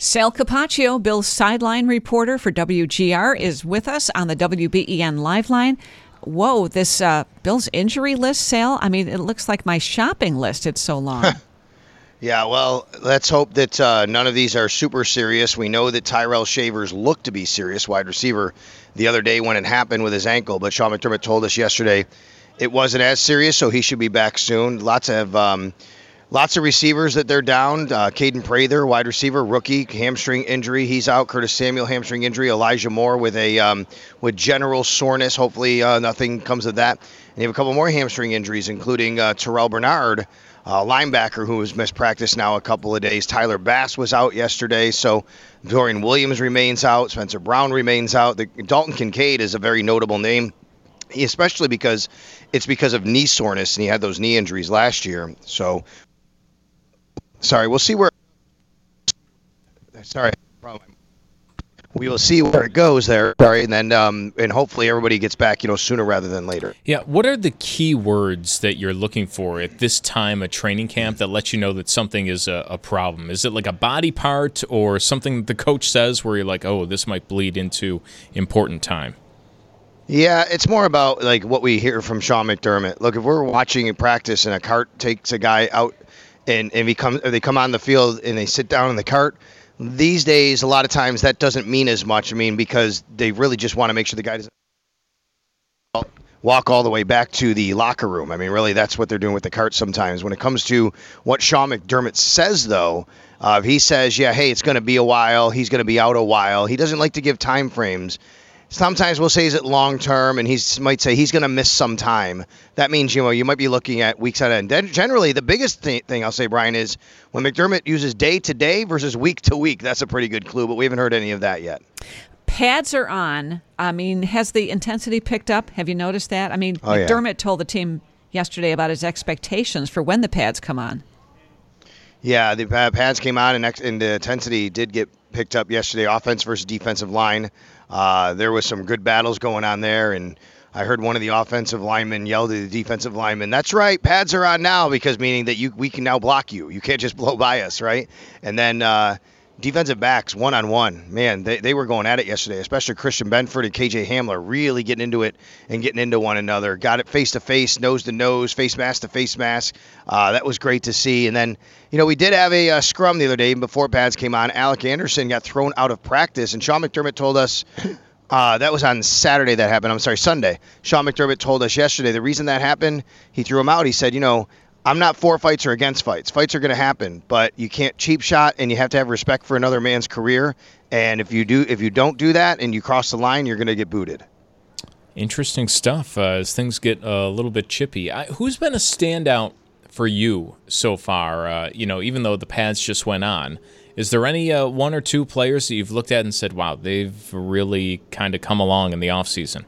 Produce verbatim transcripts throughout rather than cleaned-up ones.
Sal Capaccio, Bill's sideline reporter for W G R, is with us on the W B E N Live Line. Whoa, this uh, Bill's injury list, Sal, I mean, it looks like my shopping list. It's so long. Yeah, well, let's hope that uh, none of these are super serious. We know that Tyrell Shavers looked to be serious, wide receiver, the other day when it happened with his ankle. But Sean McDermott told us yesterday it wasn't as serious, so he should be back soon. Lots of um, lots of receivers that they're down. Uh, Caden Prather, wide receiver, rookie, hamstring injury. He's out. Curtis Samuel, hamstring injury. Elijah Moore with a um, with general soreness. Hopefully uh, nothing comes of that. And you have a couple more hamstring injuries, including uh, Terrell Bernard, Uh, linebacker who has missed practice now a couple of days. Tyler Bass was out yesterday, so Dorian Williams remains out. Spencer Brown remains out. The, Dalton Kincaid is a very notable name, especially because it's because of knee soreness, and he had those knee injuries last year. So, sorry, we'll see where. Sorry, problem. We will see where it goes there. Sorry, and then um, and hopefully everybody gets back, you know, sooner rather than later. Yeah, what are the key words that you're looking for at this time of training camp that lets you know that something is a, a problem? Is it like a body part or something that the coach says where you're like, oh, this might bleed into important time? Yeah, it's more about like what we hear from Sean McDermott. Look, if we're watching a practice and a cart takes a guy out and, and he come, they come on the field and they sit down in the cart, these days, a lot of times that doesn't mean as much. I mean, because they really just want to make sure the guy doesn't walk all the way back to the locker room. I mean, really, that's what they're doing with the cart sometimes. When it comes to what Sean McDermott says, though, uh, he says, yeah, hey, it's going to be a while. He's going to be out a while. He doesn't like to give time frames. Sometimes we'll say, is it long term? And he might say he's going to miss some time. That means, you know, you might be looking at weeks on end. Then generally, the biggest th- thing I'll say, Brian, is when McDermott uses day to day versus week to week. That's a pretty good clue, but we haven't heard any of that yet. Pads are on. I mean, has the intensity picked up? Have you noticed that? I mean, oh, McDermott yeah. told the team yesterday about his expectations for when the pads come on. Yeah, the pads came on, and, ex- and the intensity did get picked up yesterday. Offense versus defensive line. Uh, there was some good battles going on there, and I heard one of the offensive linemen yell to the defensive lineman, "That's right, pads are on now," because meaning that you we can now block you. You can't just blow by us, right? And then uh, defensive backs, one-on-one. Man, they, they were going at it yesterday, especially Christian Benford and K J Hamler really getting into it and getting into one another. Got it face-to-face, nose-to-nose, face mask to face mask. Uh, that was great to see. And then, you know, we did have a uh, scrum the other day before pads came on. Alec Anderson got thrown out of practice, and Sean McDermott told us uh, that was on Saturday that happened. I'm sorry, Sunday. Sean McDermott told us yesterday the reason that happened, he threw him out. He said, you know, I'm not for fights or against fights. Fights are going to happen, but you can't cheap shot, and you have to have respect for another man's career. And if you do, if you don't do that and you cross the line, you're going to get booted. Interesting stuff uh, as things get a little bit chippy. I, who's been a standout for you so far? Uh, you know, even though the pads just went on, is there any uh, one or two players that you've looked at and said, "Wow, they've really kind of come along in the offseason"?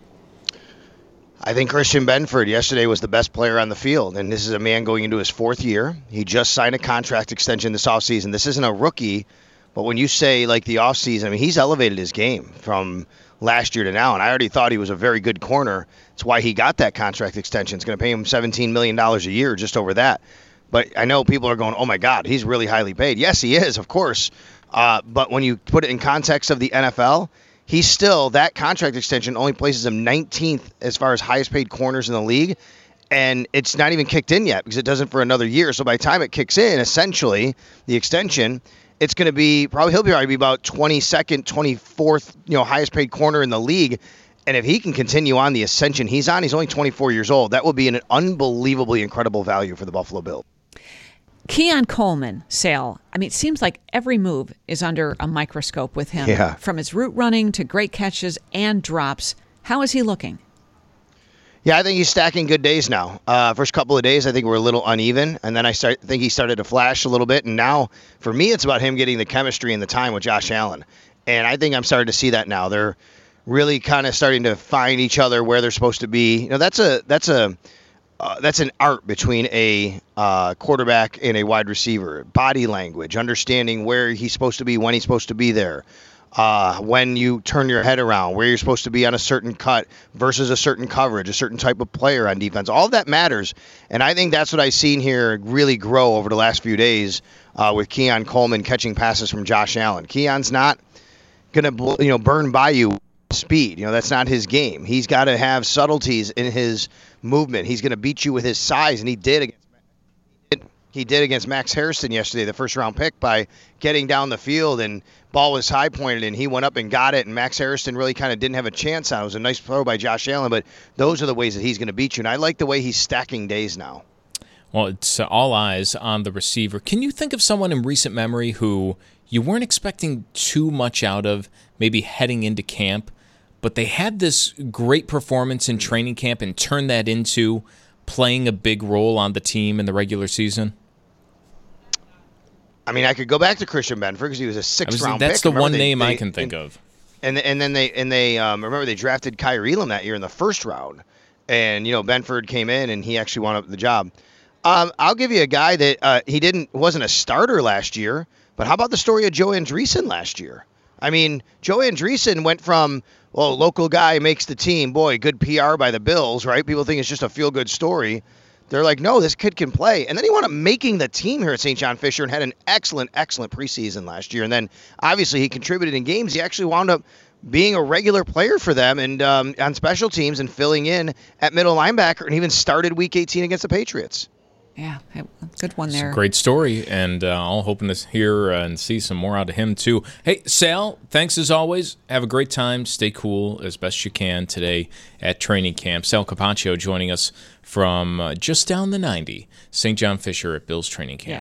I think Christian Benford yesterday was the best player on the field, and this is a man going into his fourth year. He just signed a contract extension this offseason. This isn't a rookie, but when you say, like, the offseason, I mean, he's elevated his game from last year to now, and I already thought he was a very good corner. That's why he got that contract extension. It's going to pay him seventeen million dollars a year just over that. But I know people are going, oh, my God, he's really highly paid. Yes, he is, of course. Uh, but when you put it in context of the N F L, he's still, that contract extension only places him nineteenth as far as highest paid corners in the league. And it's not even kicked in yet because it doesn't for another year. So by the time it kicks in, essentially, the extension, it's going to be probably, he'll be probably be about twenty-second, twenty-fourth, you know, highest paid corner in the league. And if he can continue on the ascension he's on, he's only twenty-four years old. That will be an unbelievably incredible value for the Buffalo Bills. Keon Coleman, Sal, I mean, it seems like every move is under a microscope with him. Yeah. From his route running to great catches and drops. How is he looking? Yeah, I think he's stacking good days now. Uh, first couple of days, I think were a little uneven, and then I start think he started to flash a little bit. And now, for me, it's about him getting the chemistry and the time with Josh Allen. And I think I'm starting to see that now. They're really kind of starting to find each other where they're supposed to be. You know, that's a that's a uh, that's an art between a uh, quarterback and a wide receiver. Body language, understanding where he's supposed to be, when he's supposed to be there. Uh, when you turn your head around, where you're supposed to be on a certain cut versus a certain coverage, a certain type of player on defense. All of that matters, and I think that's what I've seen here really grow over the last few days uh, with Keon Coleman catching passes from Josh Allen. Keon's not going to you know burn by you speed. You know, that's not his game. He's got to have subtleties in his movement. He's going to beat you with his size, and he did against he did against Max Harrison yesterday, the first round pick, by getting down the field, and ball was high pointed and he went up and got it, and Max Harrison really kind of didn't have a chance on it. It was a nice throw by Josh Allen, but those are the ways that he's going to beat you, and I like the way he's stacking days now. Well, it's uh, all eyes on the receiver. Can you think of someone in recent memory who you weren't expecting too much out of, maybe heading into camp, but they had this great performance in training camp and turned that into playing a big role on the team in the regular season? I mean, I could go back to Christian Benford because he was a sixth-round pick. That's the Remember one they, name they, I can think and, of. And and then they and they um, remember they drafted Kyrie Elam that year in the first round, and you know Benford came in and he actually won up the job. Um, I'll give you a guy that uh, he didn't wasn't a starter last year, but how about the story of Joe Andreessen last year? I mean, Joe Andreessen went from, well, local guy makes the team, boy, good P R by the Bills, right? People think it's just a feel-good story. They're like, no, this kid can play. And then he wound up making the team here at Saint John Fisher and had an excellent, excellent preseason last year. And then, obviously, he contributed in games. He actually wound up being a regular player for them and um, on special teams and filling in at middle linebacker, and even started Week eighteen against the Patriots. Yeah, good one there. Great story, and uh, all hoping to hear uh, and see some more out of him, too. Hey, Sal, thanks as always. Have a great time. Stay cool as best you can today at training camp. Sal Capaccio joining us from uh, just down the ninety, Saint John Fisher at Bills training camp.